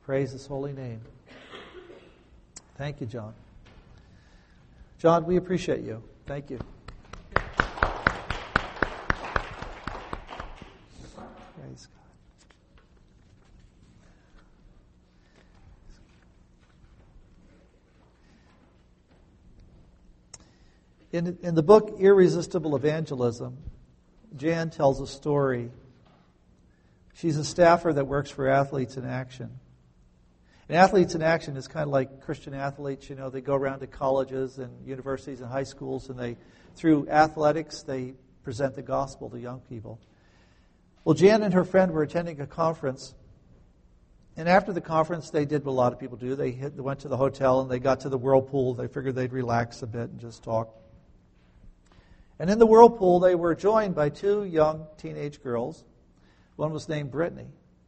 Praise His holy name. Thank you, John. John, we appreciate you. Thank you. Praise God. In the book Irresistible Evangelism, Jan tells a story. She's a staffer that works for Athletes in Action. And Athletes in Action is kind of like Christian athletes. You know, they go around to colleges and universities and high schools, and through athletics, they present the gospel to young people. Well, Jan and her friend were attending a conference, and after the conference, they did what a lot of people do. They went to the hotel, and they got to the whirlpool. They figured they'd relax a bit and just talk. And in the whirlpool, they were joined by two young teenage girls. One was named Brittany.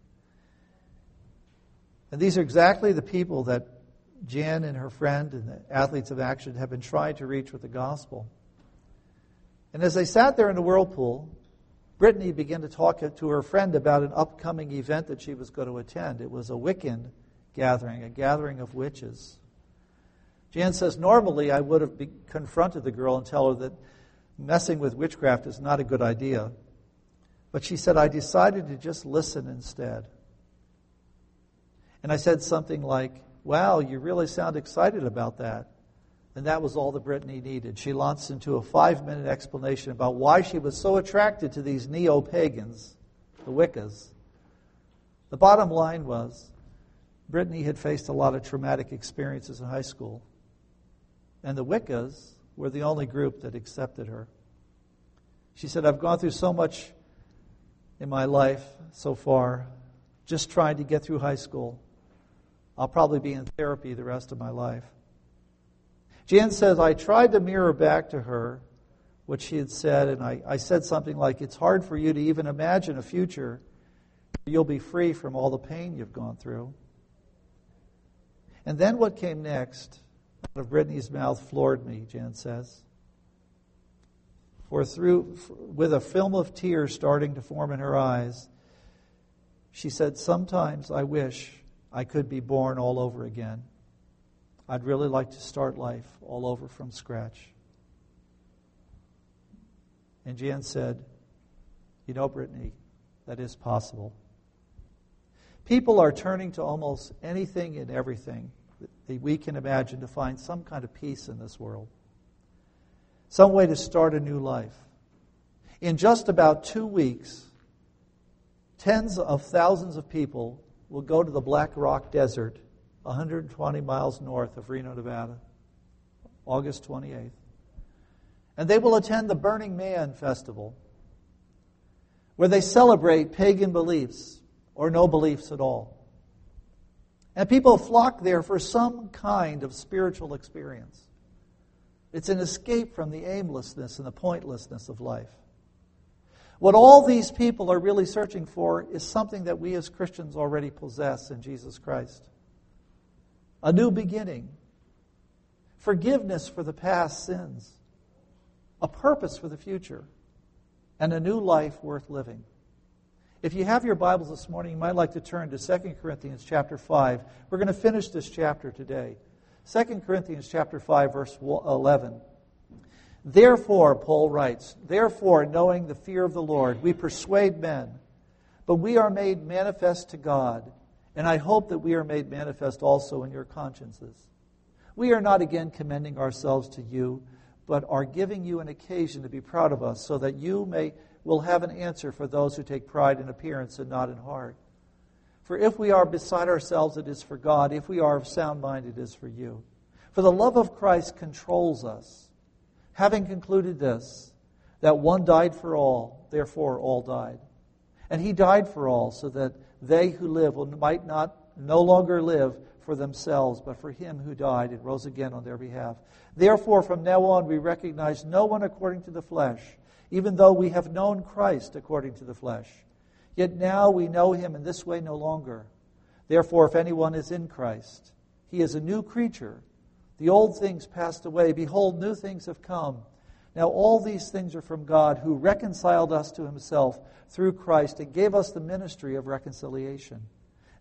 And these are exactly the people that Jan and her friend and the Athletes of Action have been trying to reach with the gospel. And as they sat there in the whirlpool, Brittany began to talk to her friend about an upcoming event that she was going to attend. It was a Wiccan gathering, a gathering of witches. Jan says, normally I would have confronted the girl and tell her that messing with witchcraft is not a good idea. But she said, I decided to just listen instead. And I said something like, wow, you really sound excited about that. And that was all that Brittany needed. She launched into a 5-minute explanation about why she was so attracted to these neo-pagans, the Wiccas. The bottom line was, Brittany had faced a lot of traumatic experiences in high school. And the Wiccas were the only group that accepted her. She said, I've gone through so much in my life so far, just trying to get through high school. I'll probably be in therapy the rest of my life. Jan says, I tried to mirror back to her what she had said, and I said something like, it's hard for you to even imagine a future where you'll be free from all the pain you've gone through. And then what came next out of Brittany's mouth floored me, Jan says. With a film of tears starting to form in her eyes, she said, sometimes I wish I could be born all over again. I'd really like to start life all over from scratch. And Jan said, you know, Brittany, that is possible. People are turning to almost anything and everything that we can imagine to find some kind of peace in this world. Some way to start a new life. In just about 2 weeks, tens of thousands of people will go to the Black Rock Desert, 120 miles north of Reno, Nevada, August 28th. And they will attend the Burning Man Festival, where they celebrate pagan beliefs or no beliefs at all. And people flock there for some kind of spiritual experience. It's an escape from the aimlessness and the pointlessness of life. What all these people are really searching for is something that we as Christians already possess in Jesus Christ. A new beginning. Forgiveness for the past sins. A purpose for the future. And a new life worth living. If you have your Bibles this morning, you might like to turn to 2 Corinthians chapter 5. We're going to finish this chapter today. 2 Corinthians chapter 5, verse 11. Therefore, Paul writes, therefore, knowing the fear of the Lord, we persuade men, but we are made manifest to God, and I hope that we are made manifest also in your consciences. We are not again commending ourselves to you, but are giving you an occasion to be proud of us, so that you will have an answer for those who take pride in appearance and not in heart. For if we are beside ourselves, it is for God. If we are of sound mind, it is for you. For the love of Christ controls us, having concluded this, that one died for all, therefore all died. And he died for all, so that they who live might no longer live for themselves, but for him who died and rose again on their behalf. Therefore, from now on, we recognize no one according to the flesh, even though we have known Christ according to the flesh. Yet now we know him in this way no longer. Therefore, if anyone is in Christ, he is a new creature. The old things passed away. Behold, new things have come. Now all these things are from God, who reconciled us to himself through Christ and gave us the ministry of reconciliation.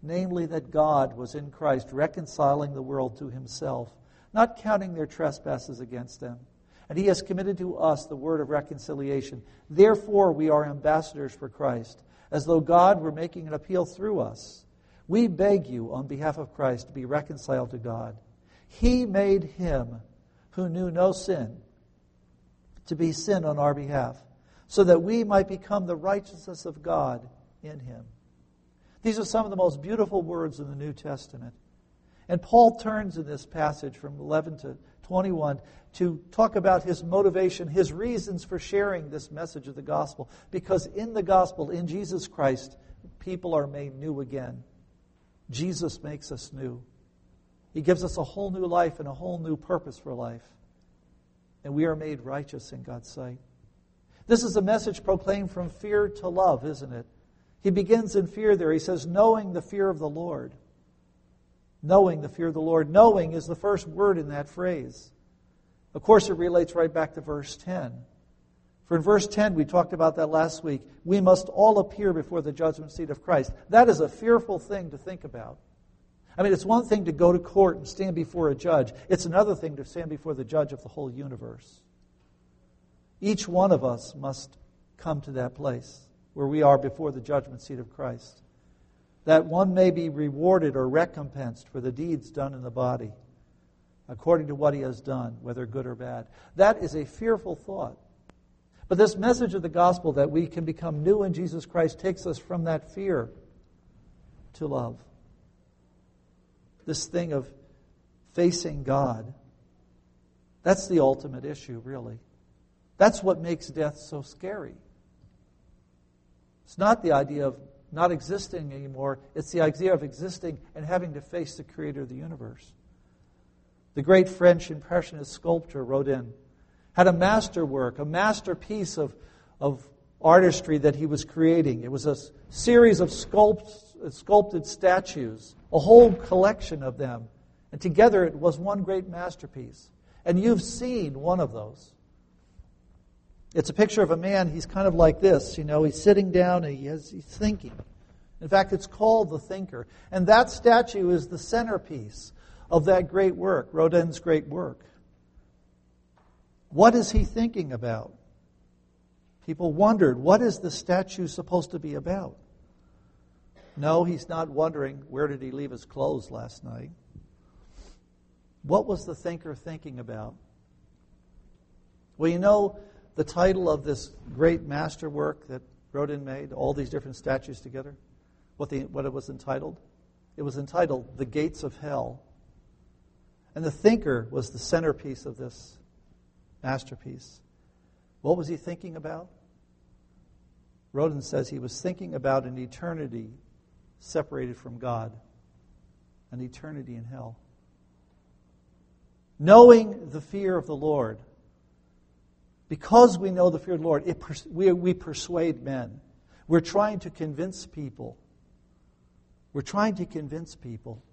namely that God was in Christ reconciling the world to himself, not counting their trespasses against them. And he has committed to us the word of reconciliation. Therefore, we are ambassadors for Christ, as though God were making an appeal through us. We beg you, on behalf of Christ, to be reconciled to God. He made him who knew no sin to be sin on our behalf, so that we might become the righteousness of God in him. These are some of the most beautiful words in the New Testament. And Paul turns in this passage from 11 to 21 to talk about his motivation, his reasons for sharing this message of the gospel. Because in the gospel, in Jesus Christ, people are made new again. Jesus makes us new. He gives us a whole new life and a whole new purpose for life. And we are made righteous in God's sight. This is a message proclaimed from fear to love, isn't it? He begins in fear there. He says, knowing the fear of the Lord. Knowing the fear of the Lord. Knowing is the first word in that phrase. Of course, it relates right back to verse 10. For in verse 10, we talked about that last week. We must all appear before the judgment seat of Christ. That is a fearful thing to think about. I mean, it's one thing to go to court and stand before a judge. It's another thing to stand before the judge of the whole universe. Each one of us must come to that place where we are before the judgment seat of Christ, that one may be rewarded or recompensed for the deeds done in the body, according to what he has done, whether good or bad. That is a fearful thought. But this message of the gospel that we can become new in Jesus Christ takes us from that fear to love. This thing of facing God, that's the ultimate issue, really. That's what makes death so scary. It's not the idea of not existing anymore. It's the idea of existing and having to face the creator of the universe. The great French Impressionist sculptor Rodin had a masterwork, a masterpiece of artistry that he was creating. It was a series of sculpted statues, a whole collection of them. And together it was one great masterpiece. And you've seen one of those. It's a picture of a man, he's kind of like this, he's sitting down and he's thinking. In fact, it's called The Thinker. And that statue is the centerpiece of that great work, Rodin's great work. What is he thinking about? People wondered, what is the statue supposed to be about? No, he's not wondering, where did he leave his clothes last night? What was the thinker thinking about? Well, the title of this great masterwork that Rodin made, all these different statues together, what it was entitled? It was entitled The Gates of Hell. And the thinker was the centerpiece of this masterpiece. What was he thinking about? Rodin says he was thinking about an eternity separated from God, an eternity in hell. Knowing the fear of the Lord. Because we know the fear of the Lord, we persuade men. We're trying to convince people. We're trying to convince people.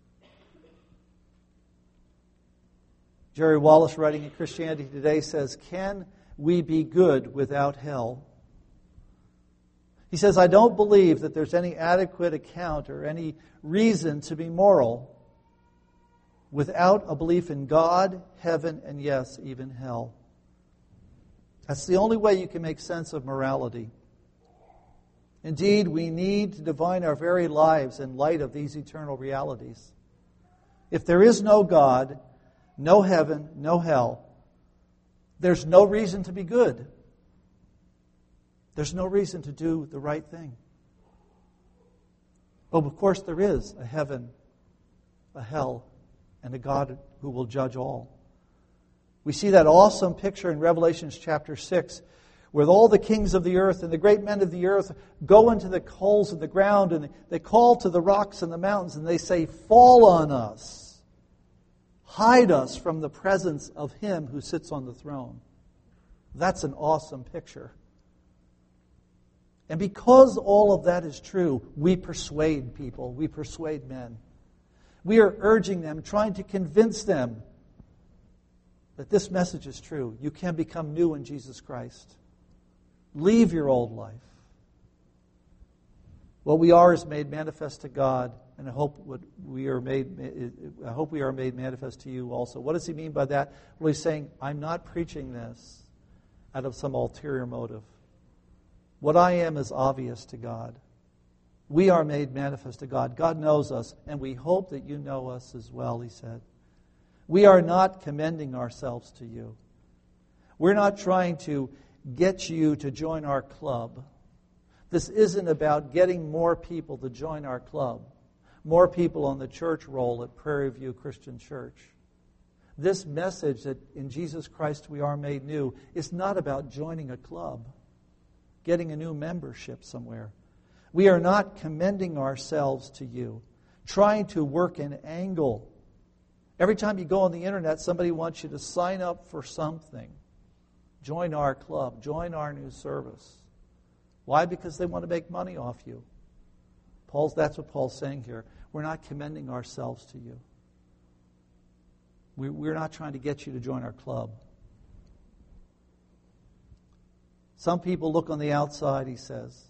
Jerry Wallace, writing in Christianity Today, says, can we be good without hell? He says, I don't believe that there's any adequate account or any reason to be moral without a belief in God, heaven, and yes, even hell. That's the only way you can make sense of morality. Indeed, we need to divine our very lives in light of these eternal realities. If there is no God, no heaven, no hell, there's no reason to be good. There's no reason to do the right thing. But of course there is a heaven, a hell, and a God who will judge all. We see that awesome picture in Revelation chapter 6, where all the kings of the earth and the great men of the earth go into the holes of the ground and they call to the rocks and the mountains and they say, fall on us. Hide us from the presence of Him who sits on the throne. That's an awesome picture. And because all of that is true, we persuade people. We persuade men. We are urging them, trying to convince them that this message is true. You can become new in Jesus Christ. Leave your old life. What we are is made manifest to God, and I hope we are made manifest to you also. What does he mean by that? Well, he's saying, I'm not preaching this out of some ulterior motive. What I am is obvious to God. We are made manifest to God. God knows us, and we hope that you know us as well, he said. We are not commending ourselves to you. We're not trying to get you to join our club. This isn't about getting more people to join our club, more people on the church roll at Prairie View Christian Church. This message that in Jesus Christ we are made new is not about joining a club, getting a new membership somewhere. We are not commending ourselves to you, trying to work an angle. Every time you go on the internet, somebody wants you to sign up for something. Join our club, join our new service. Why? Because they want to make money off you. That's what Paul's saying here. We're not commending ourselves to you. We're not trying to get you to join our club. Some people look on the outside, he says.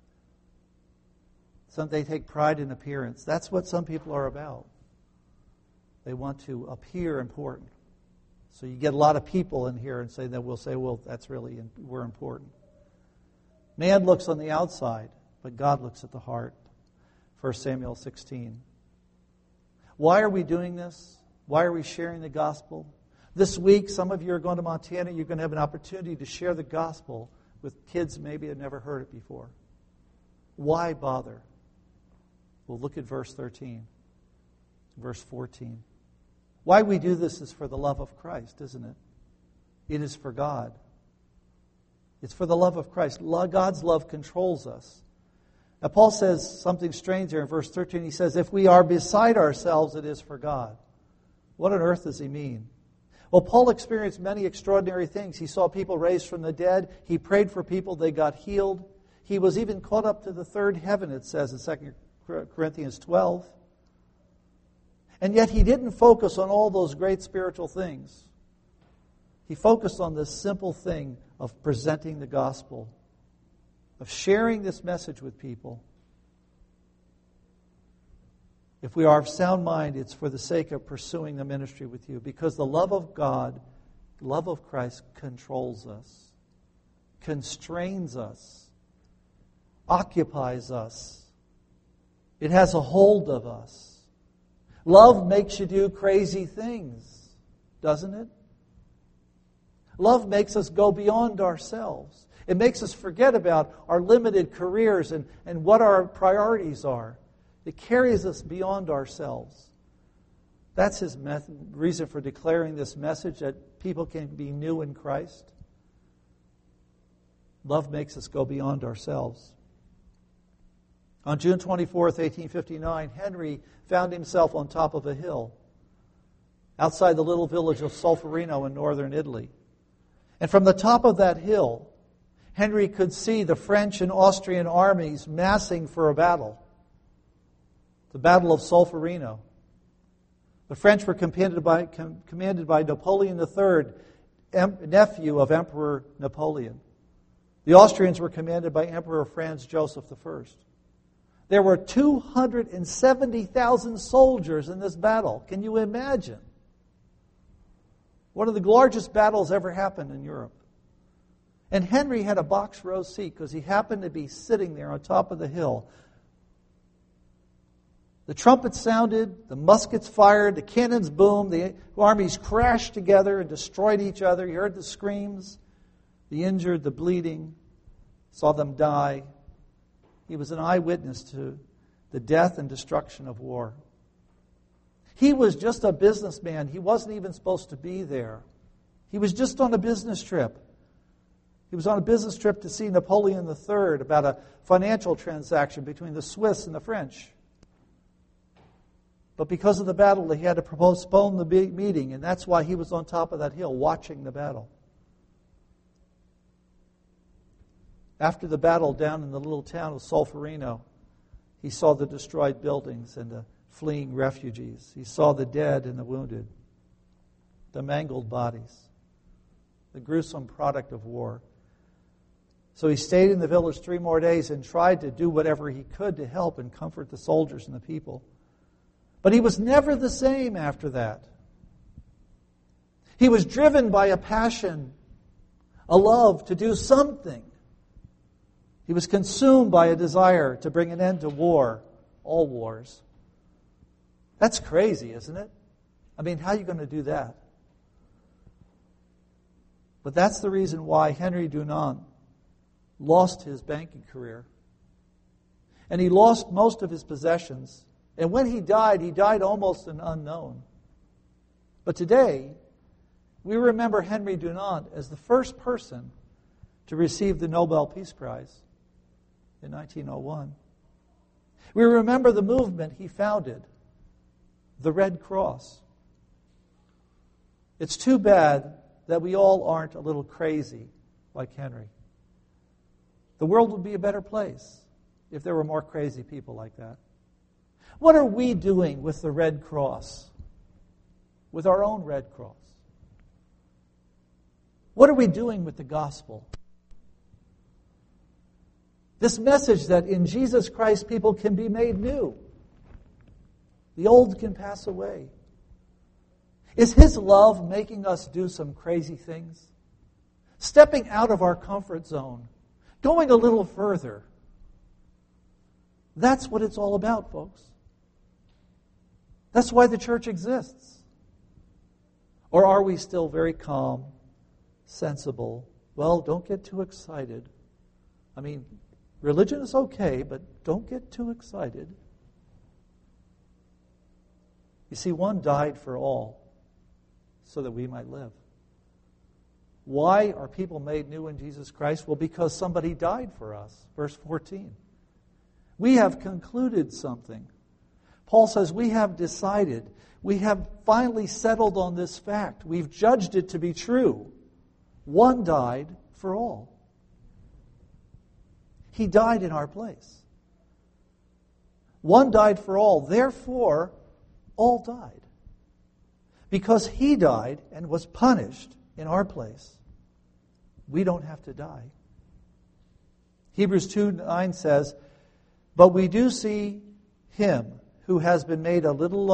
They take pride in appearance. That's what some people are about. They want to appear important. So you get a lot of people in here and we'll say, well, we're important. Man looks on the outside, but God looks at the heart. 1 Samuel 16. Why are we doing this? Why are we sharing the gospel? This week, some of you are going to Montana. You're going to have an opportunity to share the gospel with kids maybe have never heard it before. Why bother? Well, look at verse 13, verse 14. Why we do this is for the love of Christ, isn't it? It is for God. It's for the love of Christ. God's love controls us. Now, Paul says something strange here in verse 13. He says, if we are beside ourselves, it is for God. What on earth does he mean? Well, Paul experienced many extraordinary things. He saw people raised from the dead. He prayed for people. They got healed. He was even caught up to the third heaven, it says in 2 Corinthians 12. And yet he didn't focus on all those great spiritual things. He focused on this simple thing of presenting the gospel, of sharing this message with people. If we are of sound mind, it's for the sake of pursuing the ministry with you, because the love of God, the love of Christ controls us, constrains us, occupies us. It has a hold of us. Love makes you do crazy things, doesn't it? Love makes us go beyond ourselves. It makes us forget about our limited careers and what our priorities are. It carries us beyond ourselves. That's his reason for declaring this message, that people can be new in Christ. Love makes us go beyond ourselves. On June 24th, 1859, Henry found himself on top of a hill outside the little village of Solferino in northern Italy. And from the top of that hill, Henry could see the French and Austrian armies massing for a battle. The Battle of Solferino. The French were commanded by Napoleon III, nephew of Emperor Napoleon. The Austrians were commanded by Emperor Franz Joseph I. There were 270,000 soldiers in this battle. Can you imagine? One of the largest battles ever happened in Europe. And Henry had a box row seat because he happened to be sitting there on top of the hill. The trumpets sounded, the muskets fired, the cannons boomed, the armies crashed together and destroyed each other. You heard the screams, the injured, the bleeding, saw them die. He was an eyewitness to the death and destruction of war. He was just a businessman. He wasn't even supposed to be there. He was just on a business trip. He was on a business trip to see Napoleon III about a financial transaction between the Swiss and the French. But because of the battle, he had to postpone the meeting, and that's why he was on top of that hill watching the battle. After the battle down in the little town of Solferino, he saw the destroyed buildings and the fleeing refugees. He saw the dead and the wounded, the mangled bodies, the gruesome product of war. So he stayed in the village 3 more days and tried to do whatever he could to help and comfort the soldiers and the people. But he was never the same after that. He was driven by a passion, a love to do something. He was consumed by a desire to bring an end to war, all wars. That's crazy, isn't it? I mean, how are you going to do that? But that's the reason why Henry Dunant lost his banking career. And he lost most of his possessions. And when he died almost an unknown. But today, we remember Henry Dunant as the first person to receive the Nobel Peace Prize in 1901. We remember the movement he founded, the Red Cross. It's too bad that we all aren't a little crazy like Henry. The world would be a better place if there were more crazy people like that. What are we doing with the Red Cross? With our own Red Cross? What are we doing with the gospel? This message that in Jesus Christ people can be made new. The old can pass away. Is His love making us do some crazy things? Stepping out of our comfort zone. Going a little further. That's what it's all about, folks. That's why the church exists. Or are we still very calm, sensible? Well, don't get too excited. I mean, religion is okay, but don't get too excited. You see, one died for all so that we might live. Why are people made new in Jesus Christ? Well, because somebody died for us. Verse 14. We have concluded something. Paul says we have decided. We have finally settled on this fact. We've judged it to be true. One died for all. He died in our place. One died for all. Therefore, all died. Because He died and was punished in our place, we don't have to die. Hebrews 2:9 says, but we do see Him who has been made a little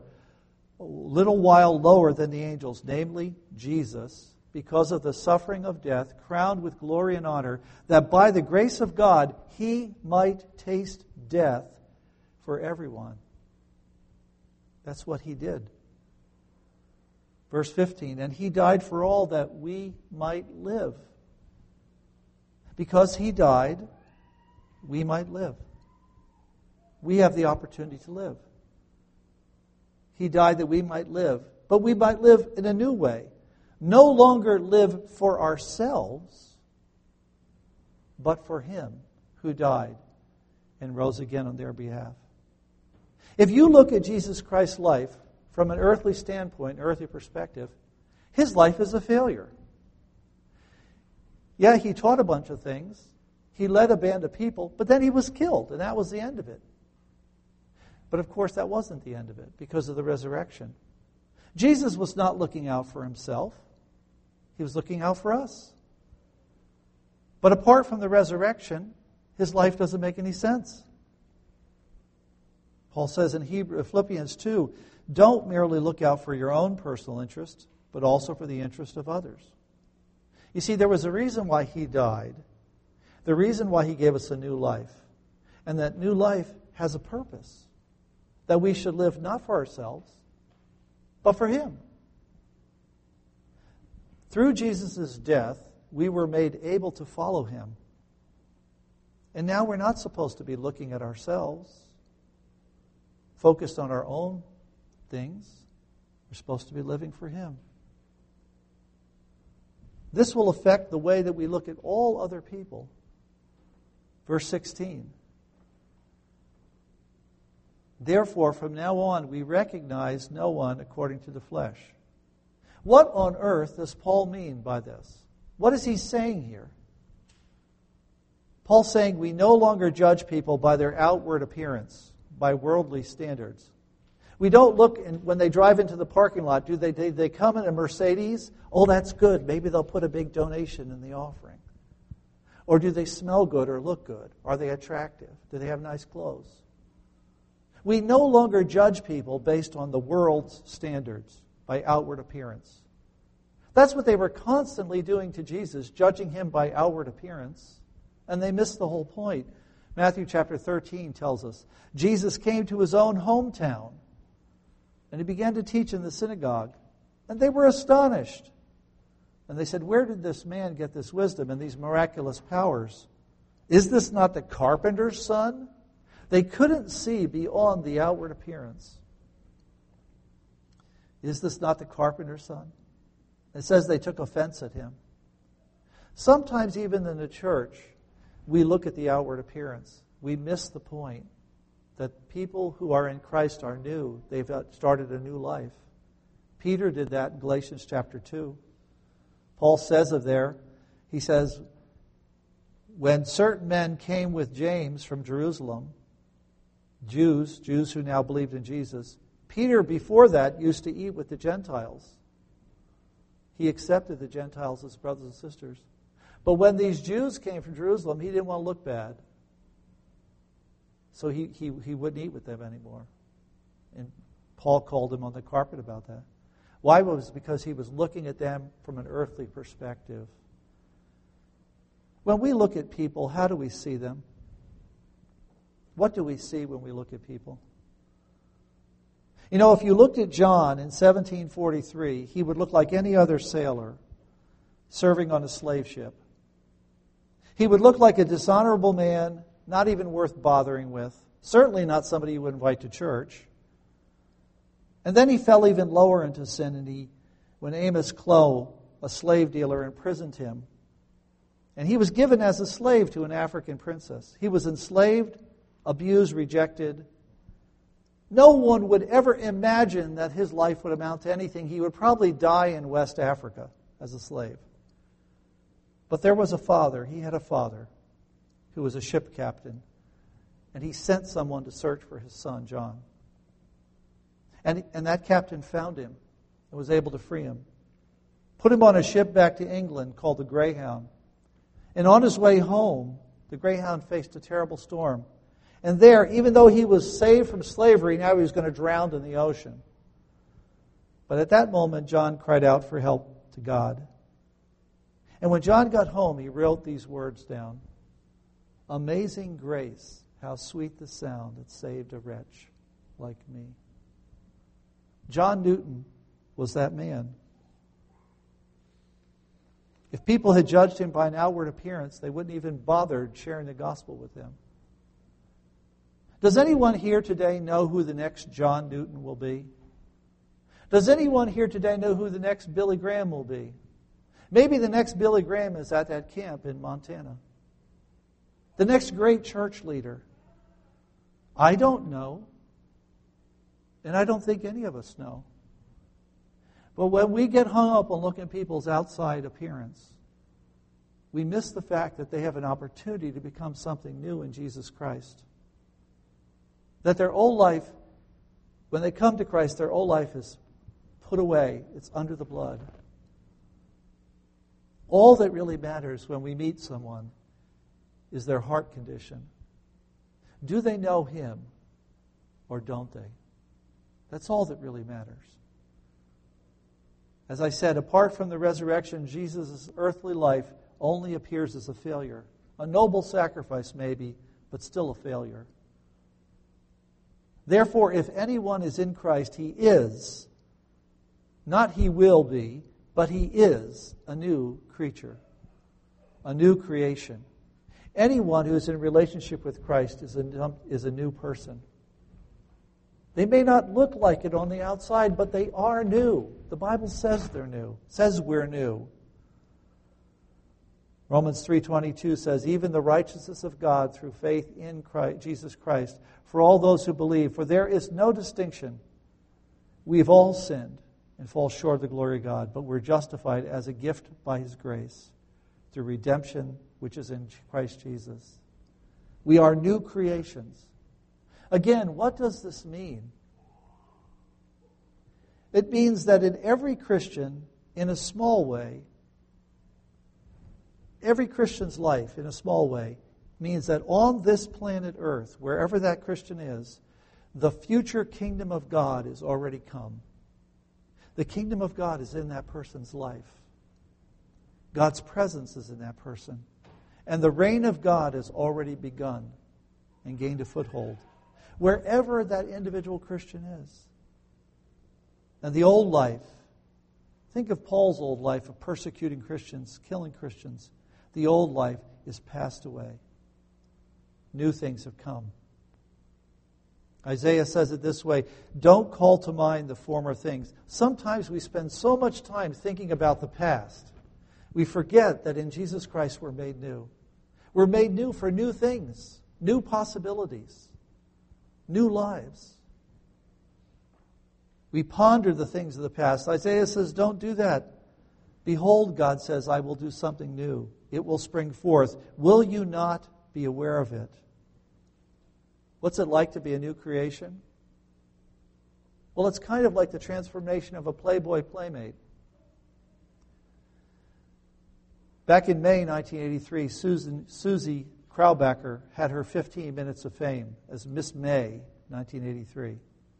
while lower than the angels, namely Jesus, because of the suffering of death, crowned with glory and honor, that by the grace of God He might taste death for everyone. That's what He did. Verse 15, and He died for all that we might live. Because He died, we might live. We have the opportunity to live. He died that we might live, but we might live in a new way. No longer live for ourselves, but for Him who died and rose again on their behalf. If you look at Jesus Christ's life from an earthly standpoint, an earthly perspective, His life is a failure. Yeah, He taught a bunch of things. He led a band of people, but then He was killed, and that was the end of it. But of course, that wasn't the end of it because of the resurrection. Jesus was not looking out for Himself. He was looking out for us. But apart from the resurrection, His life doesn't make any sense. Paul says in Philippians 2, don't merely look out for your own personal interest, but also for the interest of others. You see, there was a reason why He died, the reason why He gave us a new life, and that new life has a purpose, that we should live not for ourselves, but for Him. Through Jesus' death, we were made able to follow Him. And now we're not supposed to be looking at ourselves, focused on our own things. We're supposed to be living for Him. This will affect the way that we look at all other people. Verse 16. Therefore, from now on, we recognize no one according to the flesh. What on earth does Paul mean by this? What is he saying here? Paul's saying we no longer judge people by their outward appearance, by worldly standards. We don't look, when they drive into the parking lot, do they come in a Mercedes? Oh, that's good. Maybe they'll put a big donation in the offering. Or do they smell good or look good? Are they attractive? Do they have nice clothes? We no longer judge people based on the world's standards, by outward appearance. That's what they were constantly doing to Jesus, judging him by outward appearance. And they missed the whole point. Matthew chapter 13 tells us, Jesus came to his own hometown, and he began to teach in the synagogue. And they were astonished. And they said, where did this man get this wisdom and these miraculous powers? Is this not the carpenter's son? They couldn't see beyond the outward appearance. Is this not the carpenter's son? It says they took offense at him. Sometimes even in the church, we look at the outward appearance. We miss the point that people who are in Christ are new. They've started a new life. Peter did that in Galatians chapter 2. Paul says of there, he says, when certain men came with James from Jerusalem, Jews who now believed in Jesus, Peter before that used to eat with the Gentiles. He accepted the Gentiles as brothers and sisters. But when these Jews came from Jerusalem, he didn't want to look bad. So he wouldn't eat with them anymore. And Paul called him on the carpet about that. Why? It was because he was looking at them from an earthly perspective. When we look at people, how do we see them? What do we see when we look at people? You know, if you looked at John in 1743, he would look like any other sailor serving on a slave ship. He would look like a dishonorable man, not even worth bothering with. Certainly not somebody you would invite to church. And then he fell even lower into sin, and when Amos Clow, a slave dealer, imprisoned him, and he was given as a slave to an African princess. He was enslaved, abused, rejected. No one would ever imagine that his life would amount to anything. He would probably die in West Africa as a slave. But there was a father. He had a father who was a ship captain, and he sent someone to search for his son, John. And that captain found him and was able to free him. Put him on a ship back to England called the Greyhound. And on his way home, the Greyhound faced a terrible storm. And there, even though he was saved from slavery, now he was going to drown in the ocean. But at that moment, John cried out for help to God. And when John got home, he wrote these words down. Amazing grace, how sweet the sound that saved a wretch like me. John Newton was that man. If people had judged him by an outward appearance, they wouldn't even bother sharing the gospel with him. Does anyone here today know who the next John Newton will be? Does anyone here today know who the next Billy Graham will be? Maybe the next Billy Graham is at that camp in Montana. The next great church leader. I don't know. And I don't think any of us know. But when we get hung up on looking at people's outside appearance, we miss the fact that they have an opportunity to become something new in Jesus Christ. That their old life, when they come to Christ, their old life is put away. It's under the blood. All that really matters when we meet someone is their heart condition. Do they know Him or don't they? That's all that really matters. As I said, apart from the resurrection, Jesus' earthly life only appears as a failure. A noble sacrifice maybe, but still a failure. Therefore, if anyone is in Christ, he is, not he will be, but he is a new creature, a new creation. Anyone who is in relationship with Christ is a new person. They may not look like it on the outside, but they are new. The Bible says they're new, says we're new. Romans 3:22 says, even the righteousness of God through faith in Christ, Jesus Christ, for all those who believe. For there is no distinction. We've all sinned and fall short of the glory of God, but we're justified as a gift by His grace through redemption which is in Christ Jesus. We are new creations. Again, what does this mean? It means that in every Christian, in a small way, every Christian's life, in a small way, means that on this planet Earth, wherever that Christian is, the future kingdom of God is already come. The kingdom of God is in that person's life. God's presence is in that person. And the reign of God has already begun and gained a foothold, wherever that individual Christian is. And the old life, think of Paul's old life of persecuting Christians, killing Christians. The old life is passed away. New things have come. Isaiah says it this way, don't call to mind the former things. Sometimes we spend so much time thinking about the past, we forget that in Jesus Christ we're made new. We're made new for new things, new possibilities, new lives. We ponder the things of the past. Isaiah says, don't do that. Behold, God says, I will do something new. It will spring forth. Will you not be aware of it? What's it like to be a new creation? Well, it's kind of like the transformation of a Playboy playmate. Back in May 1983, Susie Kraubacher had her 15 minutes of fame as Miss May 1983.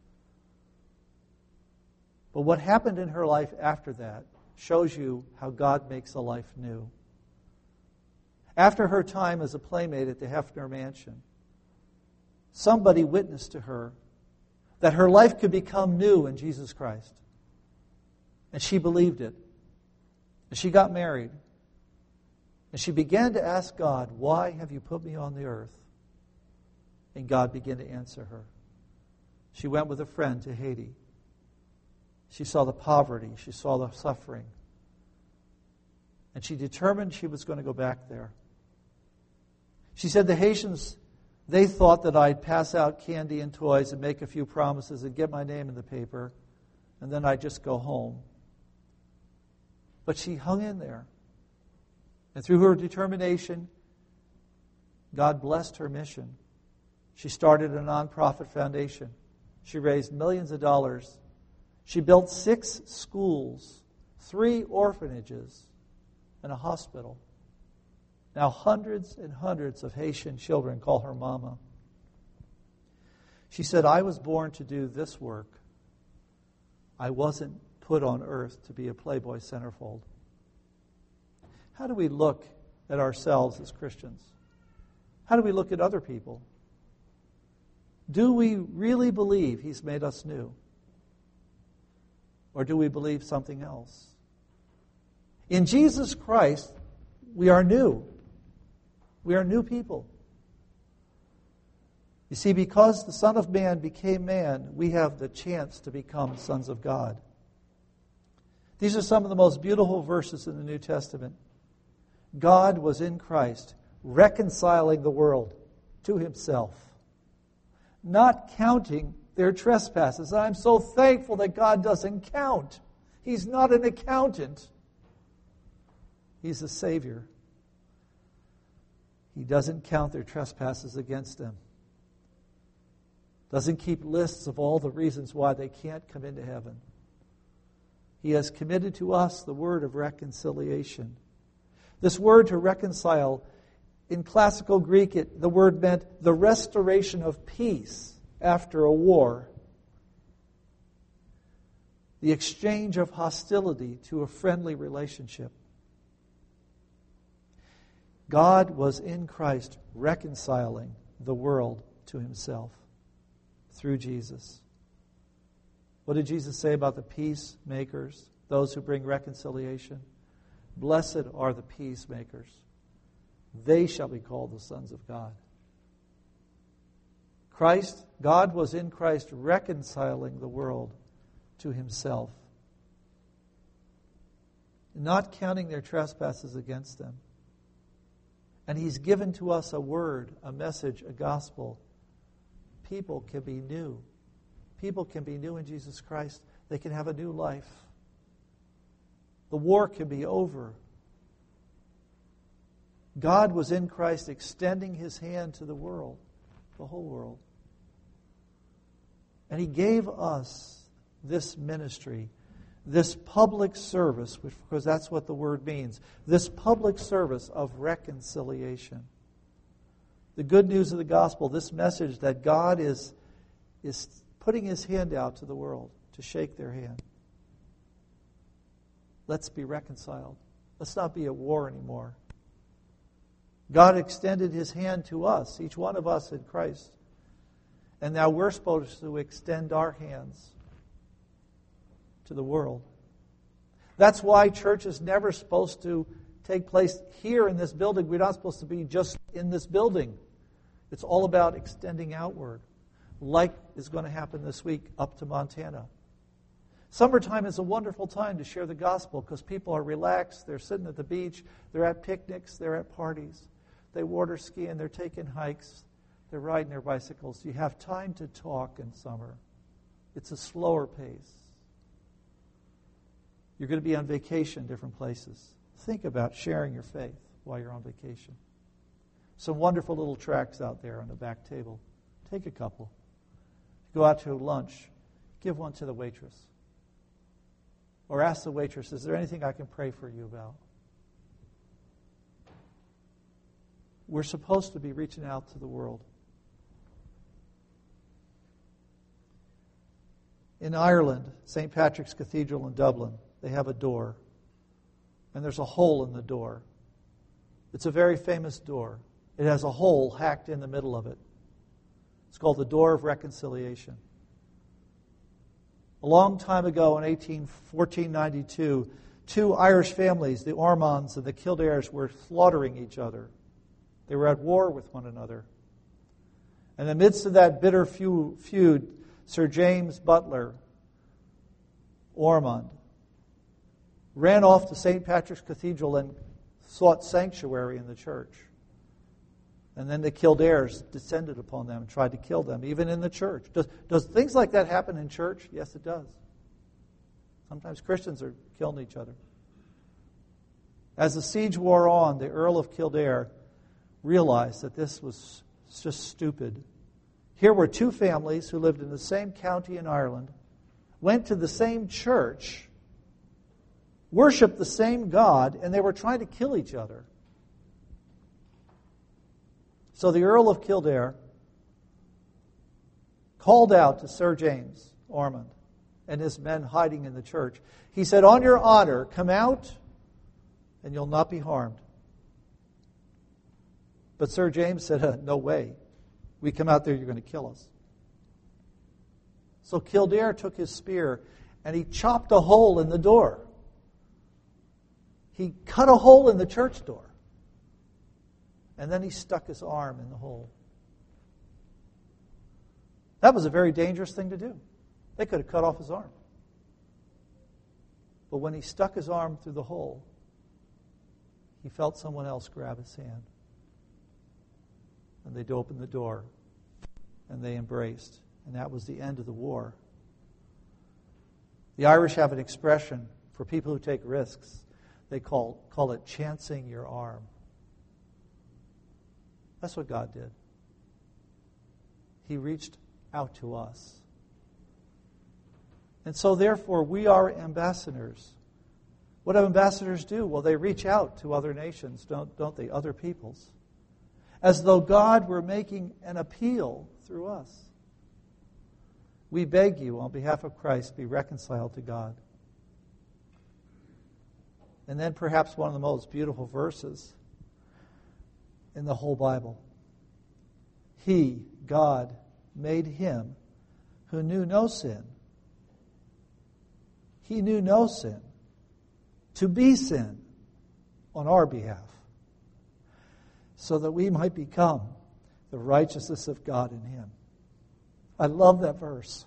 But what happened in her life after that shows you how God makes a life new. After her time as a playmate at the Hefner Mansion, somebody witnessed to her that her life could become new in Jesus Christ. And she believed it. And she got married. And she began to ask God, why have you put me on the earth? And God began to answer her. She went with a friend to Haiti. She saw the poverty. She saw the suffering. And she determined she was going to go back there. She said the Haitians, they thought that I'd pass out candy and toys and make a few promises and get my name in the paper, and then I'd just go home. But she hung in there. And through her determination, God blessed her mission. She started a nonprofit foundation. She raised millions of dollars. She built 6 schools, 3 orphanages, and a hospital. Now hundreds and hundreds of Haitian children call her mama. She said, I was born to do this work. I wasn't put on earth to be a Playboy centerfold. How do we look at ourselves as Christians? How do we look at other people? Do we really believe He's made us new? Or do we believe something else? In Jesus Christ, we are new. We are new people. You see, because the Son of Man became man, we have the chance to become sons of God. These are some of the most beautiful verses in the New Testament. God was in Christ, reconciling the world to Himself, not counting their trespasses. I'm so thankful that God doesn't count. He's not an accountant. He's a Savior. He doesn't count their trespasses against them. Doesn't keep lists of all the reasons why they can't come into heaven. He has committed to us the word of reconciliation. This word to reconcile, in classical Greek, the word meant the restoration of peace after a war. The exchange of hostility to a friendly relationship. God was in Christ reconciling the world to Himself through Jesus. What did Jesus say about the peacemakers, those who bring reconciliation? Blessed are the peacemakers. They shall be called the sons of God. God was in Christ reconciling the world to Himself, not counting their trespasses against them. And He's given to us a word, a message, a gospel. People can be new. People can be new in Jesus Christ. They can have a new life. The war can be over. God was in Christ extending His hand to the world, the whole world. And He gave us this ministry this public service, because that's what the word means, this public service of reconciliation. The good news of the gospel, this message that God is putting His hand out to the world to shake their hand. Let's be reconciled. Let's not be at war anymore. God extended His hand to us, each one of us in Christ. And now we're supposed to extend our hands to the world. That's why church is never supposed to take place here in this building. We're not supposed to be just in this building. It's all about extending outward, like is going to happen this week up to Montana. Summertime is a wonderful time to share the gospel because people are relaxed, they're sitting at the beach, they're at picnics, they're at parties, they water skiing, they're taking hikes, they're riding their bicycles. You have time to talk in summer. It's a slower pace. You're going to be on vacation in different places. Think about sharing your faith while you're on vacation. Some wonderful little tracts out there on the back table. Take a couple. Go out to lunch. Give one to the waitress. Or ask the waitress, is there anything I can pray for you about? We're supposed to be reaching out to the world. In Ireland, St. Patrick's Cathedral in Dublin, they have a door. And there's a hole in the door. It's a very famous door. It has a hole hacked in the middle of it. It's called the Door of Reconciliation. A long time ago in 1492, two Irish families, the Ormonds and the Kildares, were slaughtering each other. They were at war with one another. In the midst of that bitter feud, Sir James Butler Ormond ran off to St. Patrick's Cathedral and sought sanctuary in the church. And then the Kildares descended upon them and tried to kill them, even in the church. Does things like that happen in church? Yes, it does. Sometimes Christians are killing each other. As the siege wore on, the Earl of Kildare realized that this was just stupid. Here were two families who lived in the same county in Ireland, went to the same church, worshiped the same God, and they were trying to kill each other. So the Earl of Kildare called out to Sir James Ormond and his men hiding in the church. He said, on your honor, come out and you'll not be harmed. But Sir James said, no way. We come out there, you're going to kill us. So Kildare took his spear and he chopped a hole in the door. He cut a hole in the church door. And then he stuck his arm in the hole. That was a very dangerous thing to do. They could have cut off his arm. But when he stuck his arm through the hole, he felt someone else grab his hand. And they'd open the door, and they embraced. And that was the end of the war. The Irish have an expression for people who take risks. They call it chancing your arm. That's what God did. He reached out to us. And so therefore, we are ambassadors. What do ambassadors do? Well, they reach out to other nations, don't they? Other peoples. As though God were making an appeal through us. We beg you, on behalf of Christ, be reconciled to God. And then perhaps one of the most beautiful verses in the whole Bible. He, God, made him who knew no sin. He knew no sin to be sin on our behalf, so that we might become the righteousness of God in him. I love that verse.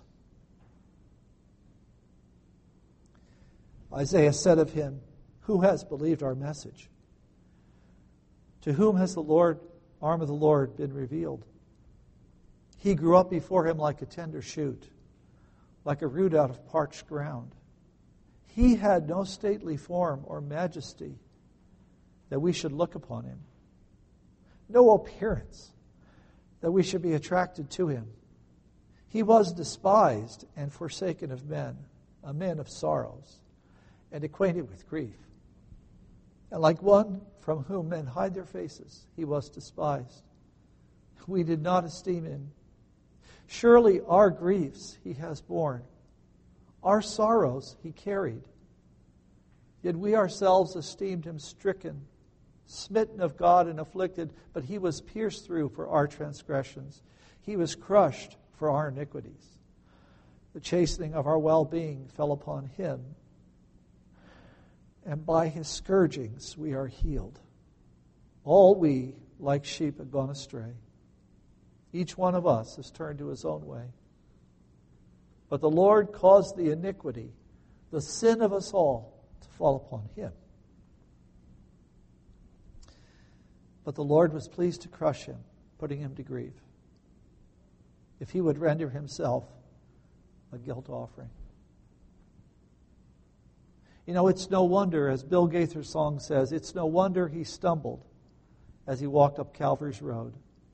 Isaiah said of him, who has believed our message? To whom has the arm of the Lord been revealed? He grew up before him like a tender shoot, like a root out of parched ground. He had no stately form or majesty that we should look upon him, no appearance that we should be attracted to him. He was despised and forsaken of men, a man of sorrows, and acquainted with grief. And like one from whom men hide their faces, he was despised. We did not esteem him. Surely our griefs he has borne, our sorrows he carried. Yet we ourselves esteemed him stricken, smitten of God and afflicted, but he was pierced through for our transgressions. He was crushed for our iniquities. The chastening of our well-being fell upon him, and by his scourgings we are healed. All we, like sheep, have gone astray. Each one of us has turned to his own way. But the Lord caused the iniquity, the sin of us all, to fall upon him. But the Lord was pleased to crush him, putting him to grief, if he would render himself a guilt offering. You know, it's no wonder, as Bill Gaither's song says, it's no wonder he stumbled as he walked up Calvary's road.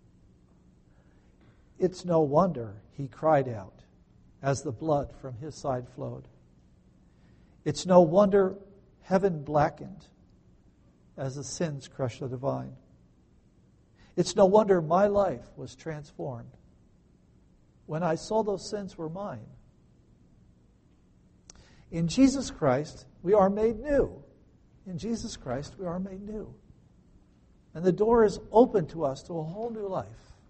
It's no wonder he cried out as the blood from his side flowed. It's no wonder heaven blackened as the sins crushed the divine. It's no wonder my life was transformed when I saw those sins were mine. In Jesus Christ, we are made new. In Jesus Christ, we are made new. And the door is open to us to a whole new life,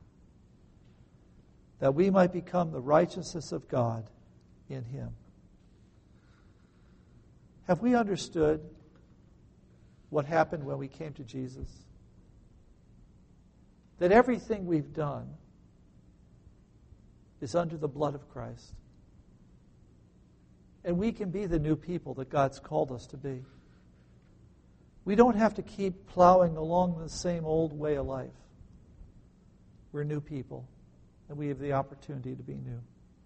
that we might become the righteousness of God in him. Have we understood what happened when we came to Jesus? That everything we've done is under the blood of Christ. And we can be the new people that God's called us to be. We don't have to keep plowing along the same old way of life. We're new people, and we have the opportunity to be new.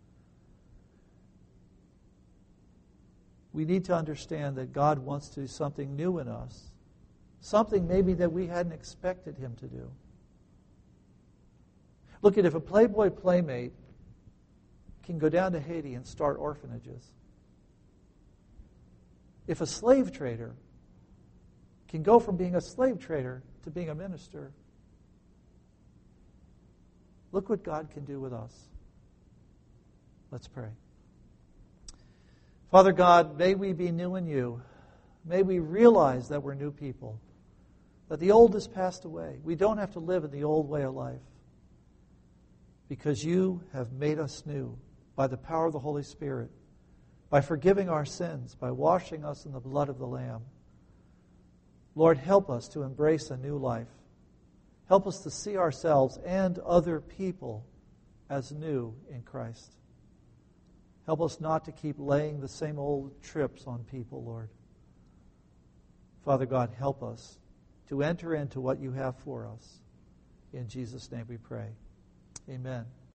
We need to understand that God wants to do something new in us, something maybe that we hadn't expected him to do. Look, if a Playboy playmate can go down to Haiti and start orphanages, if a slave trader can go from being a slave trader to being a minister, look what God can do with us. Let's pray. Father God, may we be new in you. May we realize that we're new people, that the old has passed away. We don't have to live in the old way of life, because you have made us new by the power of the Holy Spirit, by forgiving our sins, by washing us in the blood of the Lamb. Lord, help us to embrace a new life. Help us to see ourselves and other people as new in Christ. Help us not to keep laying the same old trips on people, Lord. Father God, help us to enter into what you have for us. In Jesus' name we pray. Amen.